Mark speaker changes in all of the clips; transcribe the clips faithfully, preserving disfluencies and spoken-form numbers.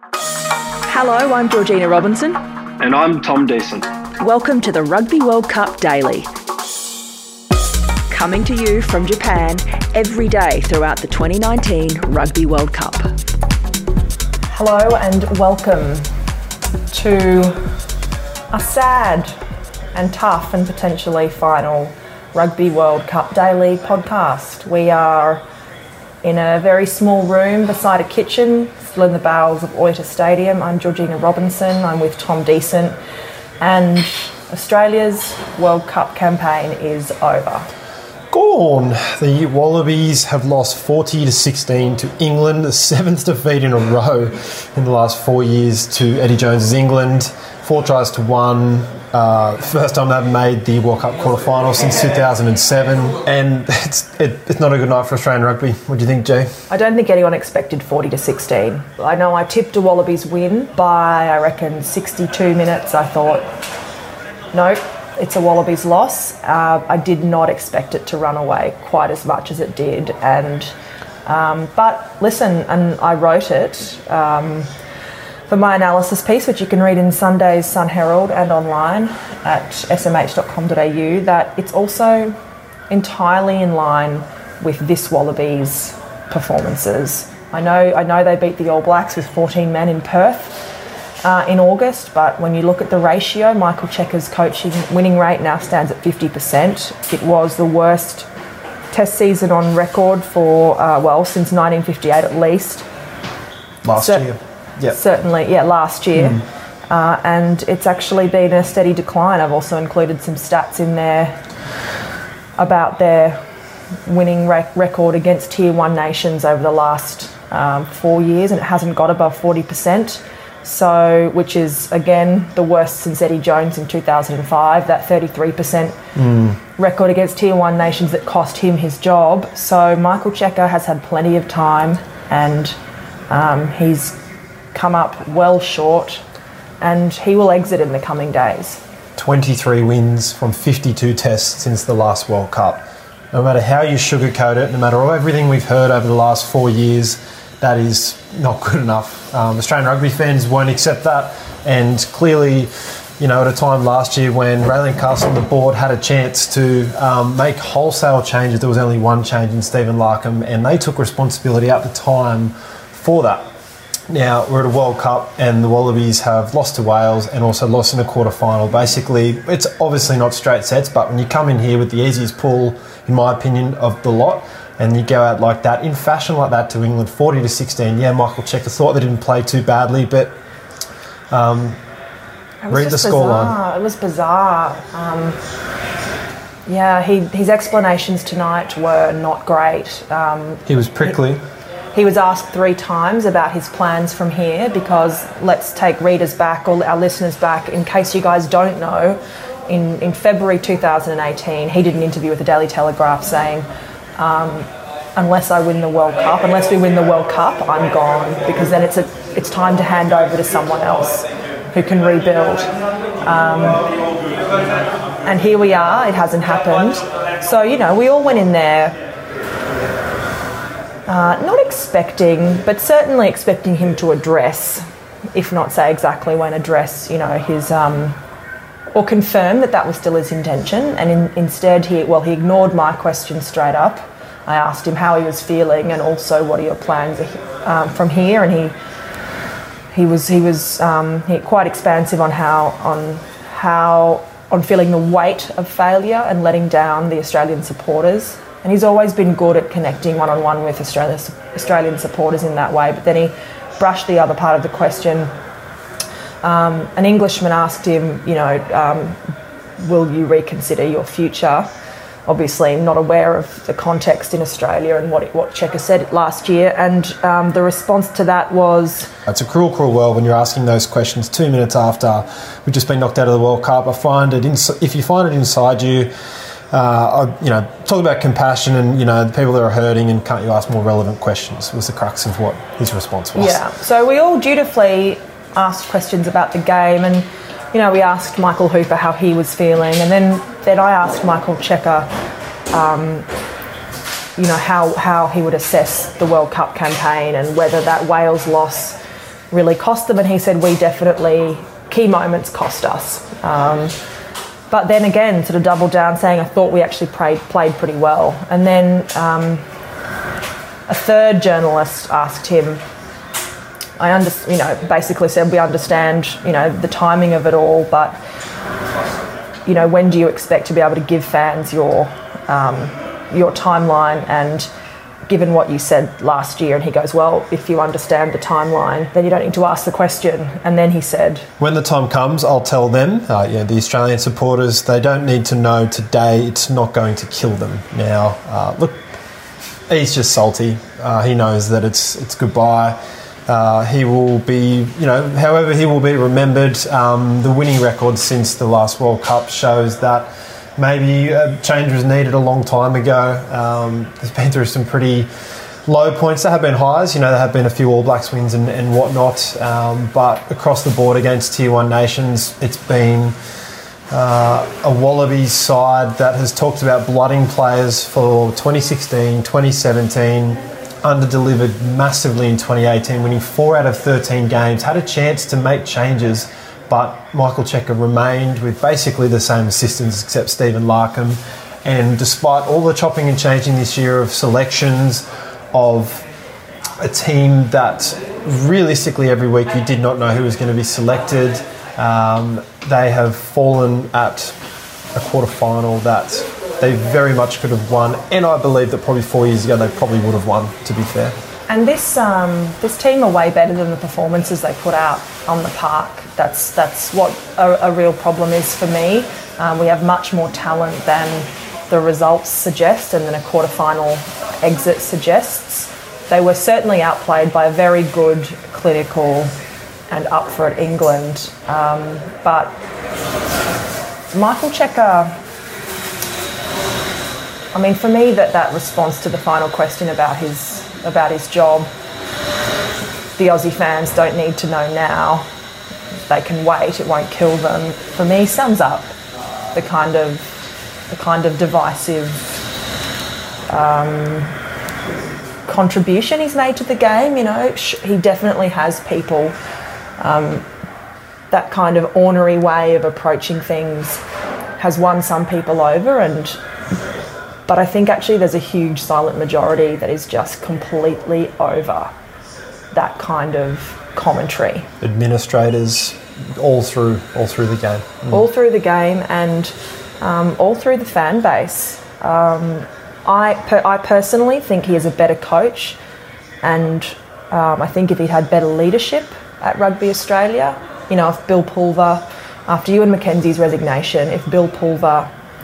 Speaker 1: Hello, I'm Georgina Robinson.
Speaker 2: And I'm Tom Decent.
Speaker 1: Welcome to the Rugby World Cup Daily. Coming to you from Japan every day throughout the twenty nineteen Rugby World Cup.
Speaker 3: Hello and welcome to a sad and tough and potentially final Rugby World Cup Daily podcast. We are in a very small room beside a kitchen, still in the bowels of Oita Stadium. I'm Georgina Robinson, I'm with Tom Decent, and Australia's World Cup campaign is over.
Speaker 4: Gone. The Wallabies have lost forty to sixteen to England, the seventh defeat in a row in the last four years to Eddie Jones's England. Four tries to one. Uh, first time they've made the World Cup quarter-final since two thousand seven. And it's it, it's not a good night for Australian rugby. What do you think, Jay?
Speaker 3: I don't think anyone expected forty to sixteen. I know I tipped a Wallabies win by, I reckon, sixty-two minutes. I thought, no, it's a Wallabies loss. Uh, I did not expect it to run away quite as much as it did. And um, But listen, and I wrote it um, for my analysis piece, which you can read in Sunday's Sun Herald and online at s m h dot com dot a u, that it's also entirely in line with this Wallabies performances. I know I know they beat the All Blacks with fourteen men in Perth uh, in August, but when you look at the ratio, Michael Cheika's coaching winning rate now stands at fifty percent. It was the worst test season on record for, uh, well, since nineteen fifty-eight at least.
Speaker 4: Last
Speaker 3: so,
Speaker 4: year. Yep.
Speaker 3: Certainly, yeah, last year. Mm. Uh, and it's actually been a steady decline. I've also included some stats in there about their winning rec- record against Tier one nations over the last um, four years, and it hasn't got above forty percent, so which is, again, the worst since Eddie Jones in two thousand five, that thirty-three percent mm. record against Tier one nations that cost him his job. So Michael Cheika has had plenty of time, and um, he's come up well short, and he will exit in the coming days.
Speaker 4: twenty-three wins from fifty-two tests since the last World Cup. No matter how you sugarcoat it, no matter everything we've heard over the last four years, that is not good enough. Um, Australian rugby fans won't accept that, and clearly, you know, at a time last year when Raelene Castle and the board had a chance to um, make wholesale changes, there was only one change in Stephen Larkham, and they took responsibility at the time for that. Now, we're at a World Cup and the Wallabies have lost to Wales and also lost in the quarter-final. Basically, it's obviously not straight sets, but when you come in here with the easiest pull, in my opinion, of the lot, and you go out like that, in fashion like that to England, forty to sixteen, yeah, Michael Cheika thought they didn't play too badly, but um, read the scoreline.
Speaker 3: It was bizarre. Um, yeah, he, his explanations tonight were not great. Um,
Speaker 4: he was prickly.
Speaker 3: He, He was asked three times about his plans from here, because let's take readers back, or our listeners back, in case you guys don't know, in, in February two thousand eighteen, he did an interview with the Daily Telegraph saying, um, unless I win the World Cup, unless we win the World Cup, I'm gone, because then it's a, it's time to hand over to someone else who can rebuild. Um, and here we are, it hasn't happened. So, you know, we all went in there Uh, not expecting, but certainly expecting him to address, if not say exactly when, address, you know, his, um, or confirm that that was still his intention. And in, instead, he, well, he ignored my question straight up. I asked him how he was feeling and also what are your plans um, from here. And he he was he was um, he, quite expansive on how on how on feeling the weight of failure and letting down the Australian supporters. And he's always been good at connecting one-on-one with Australia, Australian supporters in that way. But then he brushed the other part of the question. Um, an Englishman asked him, you know, um, will you reconsider your future? Obviously not aware of the context in Australia and what what Cheika said last year. And um, the response to that was...
Speaker 4: It's a cruel, cruel world when you're asking those questions two minutes after we've just been knocked out of the World Cup. I find it, ins- if you find it inside you... Uh, I, you know, talk about compassion and, you know, the people that are hurting, and can't you ask more relevant questions, was the crux of what his response was.
Speaker 3: Yeah, so we all dutifully asked questions about the game, and, you know, we asked Michael Hooper how he was feeling, and then, then I asked Michael Cheika, um, you know, how, how he would assess the World Cup campaign and whether that Wales loss really cost them. And he said, we definitely, key moments cost us. Um, but then again, sort of doubled down saying, I thought we actually played, played pretty well. And then um, a third journalist asked him, I under, you know, basically said, we understand, you know, the timing of it all, but, you know, when do you expect to be able to give fans your um, your timeline? And given what you said last year, and he goes, well, if you understand the timeline, then you don't need to ask the question. And then he said,
Speaker 4: when the time comes, I'll tell them, uh, yeah, the Australian supporters, they don't need to know today. It's not going to kill them now. Uh, look, he's just salty. Uh, he knows that it's it's goodbye. Uh, he will be, you know, however he will be remembered. Um, the winning record since the last World Cup shows that maybe a change was needed a long time ago. Um, he's been through some pretty low points. There have been highs, you know, there have been a few All Blacks wins and, and whatnot. Um, but across the board against Tier one nations, it's been uh, a Wallabies side that has talked about blooding players for twenty sixteen, twenty seventeen, under-delivered massively in twenty eighteen, winning four out of thirteen games, had a chance to make changes, but Michael Cheika remained with basically the same assistants except Stephen Larkham. And despite all the chopping and changing this year of selections, of a team that realistically every week you did not know who was going to be selected, um, they have fallen at a quarter-final that they very much could have won, and I believe that probably four years ago they probably would have won, to be fair.
Speaker 3: And this um, this team are way better than the performances they put out on the park. That's that's what a, a real problem is for me. Um, we have much more talent than the results suggest and than a quarter-final exit suggests. They were certainly outplayed by a very good, clinical and up for it England. Um, but Michael Cheika, I mean, for me, that, that response to the final question about his about his job, the Aussie fans don't need to know now. They can wait. It won't kill them. For me, sums up the kind of the kind of divisive um, contribution he's made to the game. You know, he definitely has people. Um, that kind of ornery way of approaching things has won some people over, and. But I think actually there's a huge silent majority that is just completely over that kind of commentary.
Speaker 4: Administrators, all through, all through the game. Mm.
Speaker 3: All through the game and um, all through the fan base. Um, I, per, I personally think he is a better coach, and um, I think if he had better leadership at Rugby Australia, you know, if Bill Pulver, after Ewan McKenzie's resignation, if Bill Pulver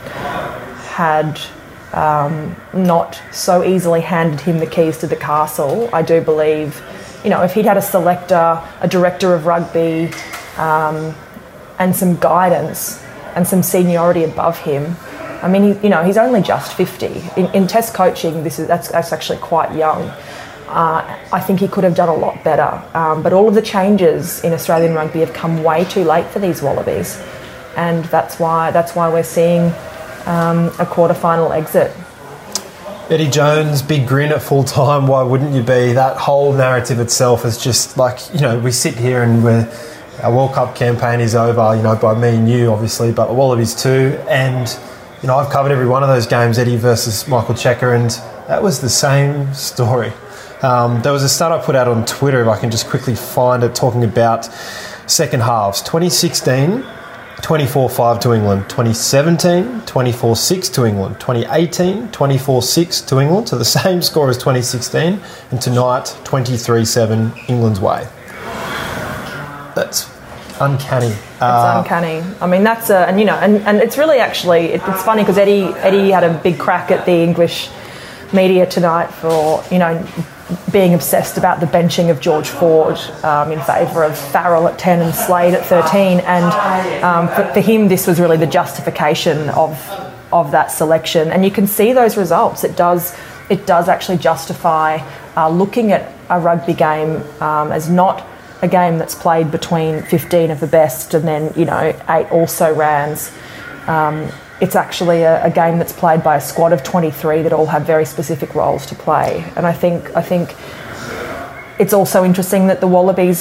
Speaker 3: had Um, not so easily handed him the keys to the castle, I do believe, you know, if he'd had a selector, a director of rugby, um, and some guidance and some seniority above him, I mean, he, you know, he's only just fifty. In, in Test coaching, this is that's, that's actually quite young. Uh, I think he could have done a lot better. Um, but all of the changes in Australian rugby have come way too late for these Wallabies, and that's why that's why we're seeing Um, a quarter-final exit.
Speaker 4: Eddie Jones, big grin at full time. Why wouldn't you be? That whole narrative itself is just like, you know, we sit here and we're, our World Cup campaign is over, you know, by me and you, obviously, but the Wallabies too. And, you know, I've covered every one of those games, Eddie versus Michael Cheika, and that was the same story. Um, there was a stat I put out on Twitter, if I can just quickly find it, talking about second halves. twenty sixteen, twenty-four five to England, twenty seventeen, twenty-four six to England, twenty eighteen, twenty-four six to England, so the same score as twenty sixteen, and tonight, twenty-three seven England's way. That's uncanny.
Speaker 3: It's uh, uncanny. I mean, that's a, and you know, and, and it's really actually, it, it's funny because Eddie, Eddie had a big crack at the English media tonight for, you know, being obsessed about the benching of George Ford um, in favour of Farrell at ten and Slade at thirteen, and um, for, for him this was really the justification of of that selection, and you can see those results. It does it does actually justify uh, looking at a rugby game um, as not a game that's played between fifteen of the best and then, you know, eight also rans. Um, It's actually a, a game that's played by a squad of twenty-three that all have very specific roles to play. And I think I think it's also interesting that the Wallabies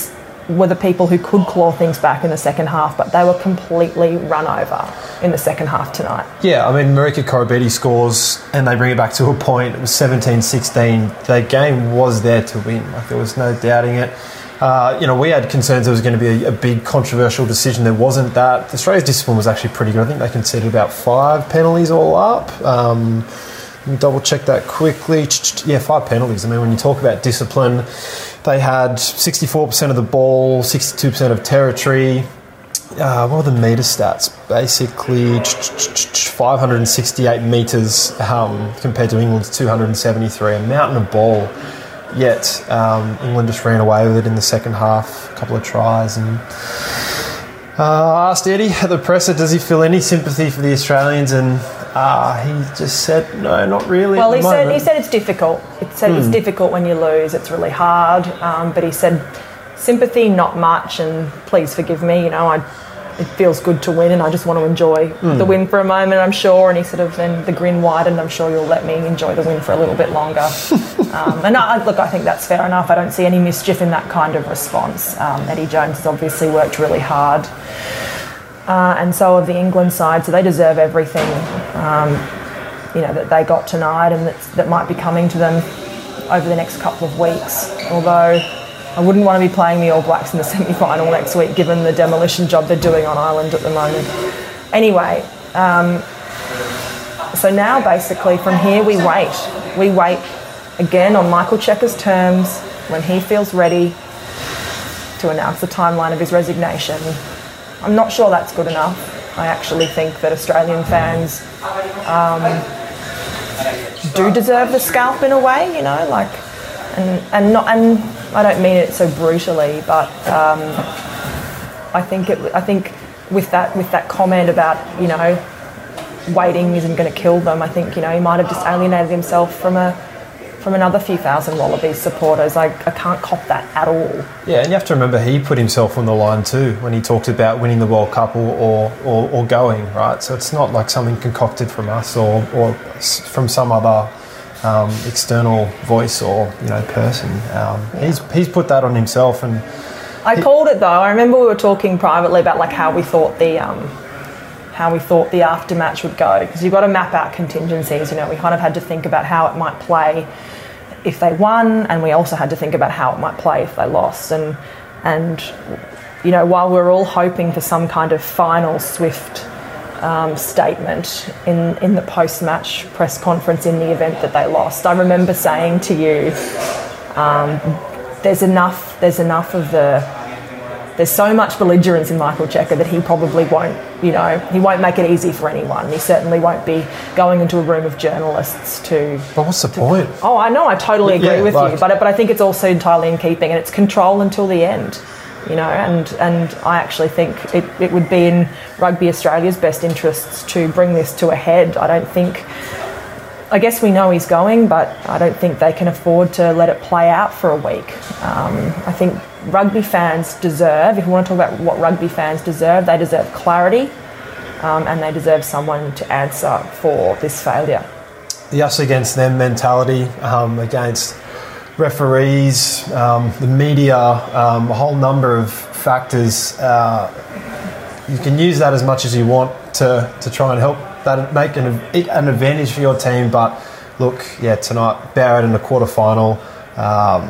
Speaker 3: were the people who could claw things back in the second half, but they were completely run over in the second half tonight.
Speaker 4: Yeah, I mean, Marika Koroibete scores and they bring it back to a point. It was seventeen sixteen. The game was there to win. Like, there was no doubting it. Uh, you know, we had concerns there was going to be a, a big controversial decision. There wasn't that. Australia's discipline was actually pretty good. I think they conceded about five penalties all up. Um, let me double check that quickly. Yeah, five penalties. I mean, when you talk about discipline, they had sixty-four percent of the ball, sixty-two percent of territory. Uh, what were the metre stats? Basically, five hundred sixty-eight metres um, compared to England's two hundred seventy-three. A mountain of ball. Yet um, England just ran away with it in the second half, a couple of tries. And uh, I asked Eddie at the presser, does he feel any sympathy for the Australians? And uh, he just said, no, not really.
Speaker 3: Well,
Speaker 4: at
Speaker 3: he
Speaker 4: the
Speaker 3: said
Speaker 4: moment.
Speaker 3: he said it's difficult. He said mm. it's difficult when you lose. It's really hard. Um, but he said sympathy, not much. And please forgive me. You know, I. It feels good to win, and I just want to enjoy mm. the win for a moment, I'm sure. And he sort of then the grin widened. I'm sure you'll let me enjoy the win for a little bit longer. um, and I, look, I think that's fair enough. I don't see any mischief in that kind of response. Um, Eddie Jones has obviously worked really hard, uh, and so have the England side. So they deserve everything, um, you know, that they got tonight, and that's, that might be coming to them over the next couple of weeks. Although I wouldn't want to be playing the All Blacks in the semi-final next week, given the demolition job they're doing on Ireland at the moment. Anyway, um, so now basically from here we wait. We wait again on Michael Cheika's terms when he feels ready to announce the timeline of his resignation. I'm not sure that's good enough. I actually think that Australian fans um, do deserve the scalp in a way, you know, like, and and not and. I don't mean it so brutally, but um, I think it, I think with that with that comment about, you know, waiting isn't going to kill them, I think, you know, he might have just alienated himself from a from another few thousand Wallabies supporters. I, I can't cop that at all.
Speaker 4: Yeah, and you have to remember he put himself on the line too when he talked about winning the World Cup or or, or, or going, right? So it's not like something concocted from us or, or from some other Um, external voice or, you know, person. Um, yeah. He's he's put that on himself, and
Speaker 3: I he, called it though. I remember we were talking privately about like how we thought the um, how we thought the aftermatch would go, because you've got to map out contingencies. You know, we kind of had to think about how it might play if they won, and we also had to think about how it might play if they lost. And and you know, while we're all hoping for some kind of final swift Um, statement in, in the post-match press conference in the event that they lost, I remember saying to you, um, there's enough there's enough of the there's so much belligerence in Michael Cheika that he probably won't, you know, he won't make it easy for anyone. He certainly won't be going into a room of journalists to...
Speaker 4: But what's the
Speaker 3: to,
Speaker 4: point?
Speaker 3: Oh, I know, I totally agree
Speaker 4: yeah,
Speaker 3: with
Speaker 4: like,
Speaker 3: you, but, but I think it's also entirely in keeping, and it's control until the end. You know, and, and I actually think it, it would be in Rugby Australia's best interests to bring this to a head. I don't think, I guess we know he's going, but I don't think they can afford to let it play out for a week. Um, I think rugby fans deserve, if we want to talk about what rugby fans deserve, they deserve clarity, um, and they deserve someone to answer for this failure.
Speaker 4: The us against them mentality, um, against referees, um, the media, um, a whole number of factors. Uh, you can use that as much as you want to, to try and help that make an, an advantage for your team. But look, yeah, tonight, Barrett in the quarterfinal. Um,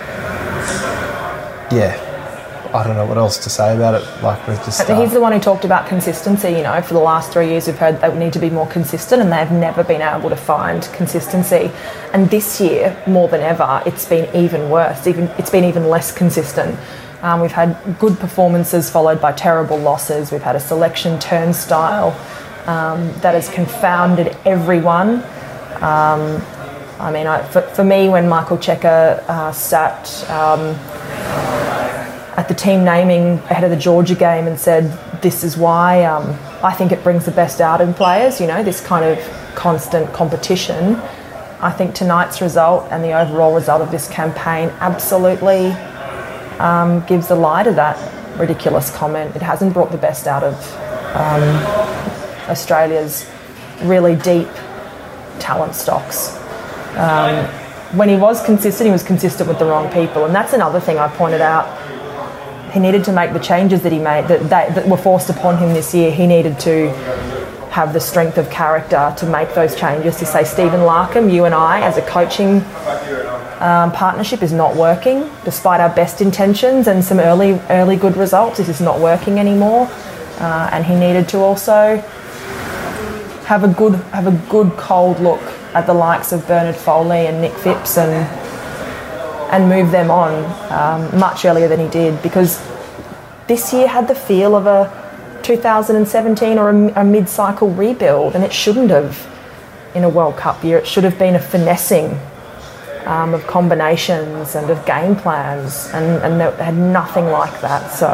Speaker 4: yeah, I don't know what else to say about it. Like, we're just. Uh,
Speaker 3: He's the one who talked about consistency. You know, for the last three years, we've heard they need to be more consistent, and they've never been able to find consistency. And this year, more than ever, it's been even worse. Even it's been even less consistent. Um, we've had good performances followed by terrible losses. We've had a selection turnstile um, that has confounded everyone. Um, I mean, I, for, for me, when Michael Cheika uh, sat um, at the team naming ahead of the Georgia game and said, this is why um, I think it brings the best out in players, you know, this kind of constant competition. I think tonight's result and the overall result of this campaign absolutely um, gives the lie to that ridiculous comment. It hasn't brought the best out of um, Australia's really deep talent stocks. Um, when he was consistent, he was consistent with the wrong people. And that's another thing I pointed out he needed to make the changes that he made that, that that were forced upon him this year. He needed to have the strength of character to make those changes, to say, Stephen Larkham, you and I as a coaching um, partnership is not working, despite our best intentions and some early early good results. This is not working anymore, uh, and he needed to also have a good have a good cold look at the likes of Bernard Foley and Nick Phipps and and move them on um, much earlier than he did, because this year had the feel of a two thousand seventeen or a, a mid-cycle rebuild, and it shouldn't have in a World Cup year. It should have been a finessing um, of combinations and of game plans, and, and it had nothing like that. So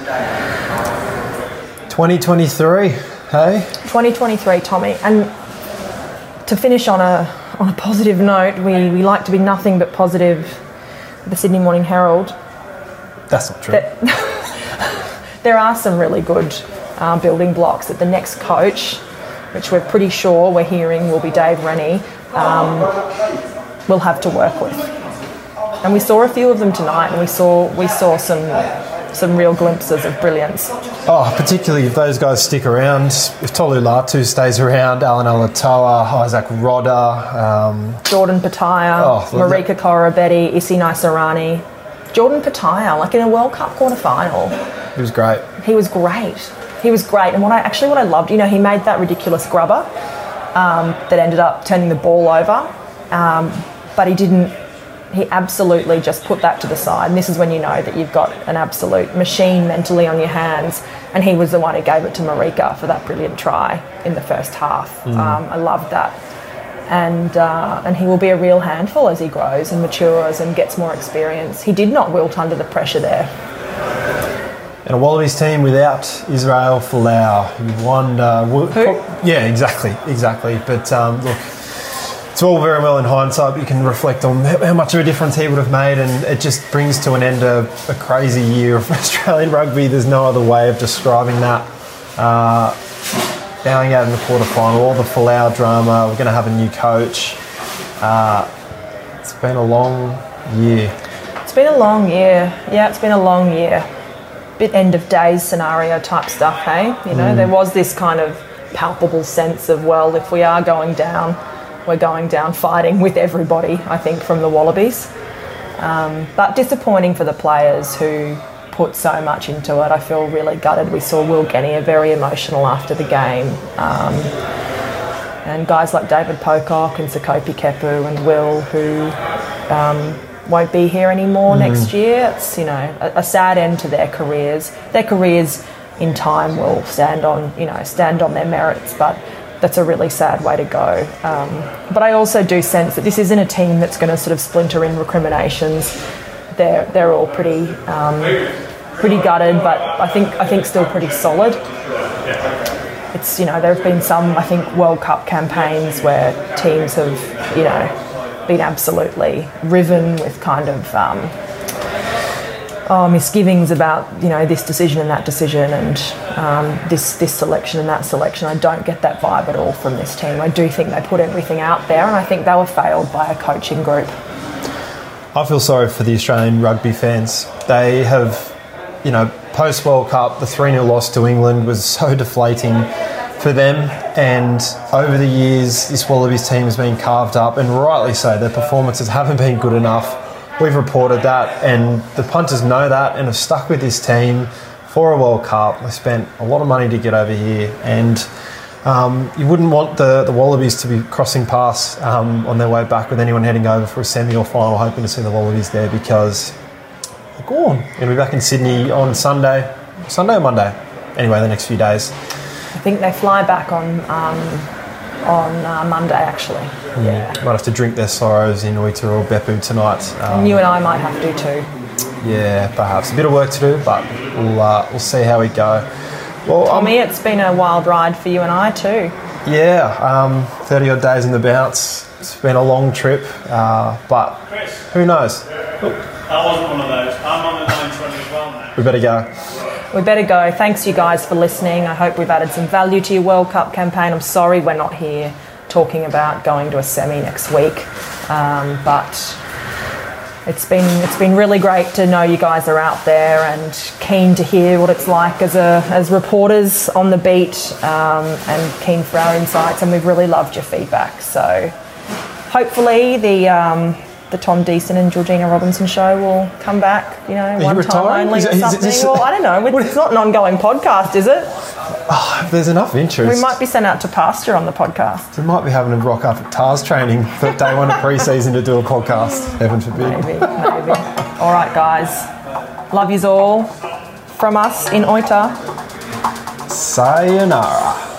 Speaker 4: twenty twenty-three, hey?
Speaker 3: twenty twenty-three, Tommy. And to finish on a on a positive note, we, we like to be nothing but positive. The Sydney Morning Herald.
Speaker 4: That's not true.
Speaker 3: That, there are some really good uh, building blocks that the next coach, which we're pretty sure we're hearing will be Dave Rennie, um, will have to work with. And we saw a few of them tonight, and we saw we saw some some real glimpses of brilliance.
Speaker 4: Oh, particularly if those guys stick around. If Tolu Latu stays around, Alan Alatoa, Isaac Rodder, um,
Speaker 3: Jordan Petaia,
Speaker 4: oh,
Speaker 3: Marika Korobetti, Isi Naisarani. Jordan Petaia, like in a World Cup quarter final.
Speaker 4: He was great.
Speaker 3: He was great. He was great. And what I actually what I loved, you know, he made that ridiculous grubber um, that ended up turning the ball over, um, but he didn't. He absolutely just put that to the side. And this is when you know that you've got an absolute machine mentally on your hands. And he was the one who gave it to Marika for that brilliant try in the first half. Mm. Um, I loved that. And uh, and he will be a real handful as he grows and matures and gets more experience. He did not wilt under the pressure there.
Speaker 4: And a Wallabies team without Israel Folau. You wonder...
Speaker 3: Who?
Speaker 4: Yeah, exactly, exactly. But um, look... It's all very well in hindsight, but you can reflect on how much of a difference he would have made, and it just brings to an end a, a crazy year of Australian rugby. There's no other way of describing that. Uh, bowing out in the quarterfinal, all the Folau drama, we're going to have a new coach. Uh, it's been a long year.
Speaker 3: It's been a long year. Yeah, it's been a long year. Bit end of days scenario type stuff, hey? You know, mm. there was this kind of palpable sense of, well, if we are going down, we're going down fighting with everybody, I think, from the Wallabies. Um, but disappointing for the players who put so much into it. I feel really gutted. We saw Will Genia very emotional after the game. Um, and guys like David Pocock and Sakopi Kepu and Will, who um, won't be here anymore mm. next year. It's, you know, a, a sad end to their careers. Their careers in time will stand on, you know, stand on their merits, but that's a really sad way to go. Um, but I also do sense that this isn't a team that's going to sort of splinter in recriminations. They're they're all pretty um, pretty gutted, but I think I think still pretty solid. It's, you know, there have been some, I think, World Cup campaigns where teams have, you know, been absolutely riven with kind of um, oh, misgivings about, you know, this decision and that decision and um, this this selection and that selection. I don't get that vibe at all from this team. I do think they put everything out there, and I think they were failed by a coaching group.
Speaker 4: I feel sorry for the Australian rugby fans. They have, you know, post-World Cup, the three nil loss to England was so deflating for them, and over the years this Wallabies team has been carved up, and rightly so. Their performances haven't been good enough. We've reported that, and the punters know that and have stuck with this team for a World Cup. They spent a lot of money to get over here, and um, you wouldn't want the, the Wallabies to be crossing paths um, on their way back with anyone heading over for a semi or final, hoping to see the Wallabies there, because they're gone. They're going to be back in Sydney on Sunday. Sunday or Monday? Anyway, the next few days.
Speaker 3: I think they fly back on... Um on uh, Monday, actually.
Speaker 4: Mm. Yeah. Might have to drink their sorrows in Oita or Beppu tonight. Um,
Speaker 3: and you and I might have to too.
Speaker 4: Yeah, perhaps. A bit of work to do, but we'll uh, we'll see how we go. Well,
Speaker 3: Tommy,
Speaker 4: um,
Speaker 3: it's been a wild ride for you and I too.
Speaker 4: Yeah, um, thirty odd days in the bounce. It's been a long trip, uh, but who knows?
Speaker 2: Look, I wasn't one of those. I'm on the nine twenty as well now.
Speaker 4: We better go.
Speaker 3: We better go. Thanks, you guys, for listening. I hope we've added some value to your World Cup campaign. I'm sorry we're not here talking about going to a semi next week, um, but it's been it's been really great to know you guys are out there and keen to hear what it's like as a as reporters on the beat, um, and keen for our insights. And we've really loved your feedback. So hopefully the um, the Tom Deason and Georgina Robinson show will come back. You know,
Speaker 4: Are
Speaker 3: one
Speaker 4: you
Speaker 3: time
Speaker 4: retiring?
Speaker 3: only
Speaker 4: Is
Speaker 3: or
Speaker 4: it- is it-
Speaker 3: something.
Speaker 4: is it-
Speaker 3: Well, I don't know. It's not an ongoing podcast, is it?
Speaker 4: Oh, if there's enough interest.
Speaker 3: We might be sent out to pasture on the podcast.
Speaker 4: We might be having a rock up at Tars training for day one of pre-season to do a podcast. Heaven forbid.
Speaker 3: Maybe, maybe. All right, guys. Love yous all. From us in Oita.
Speaker 4: Sayonara.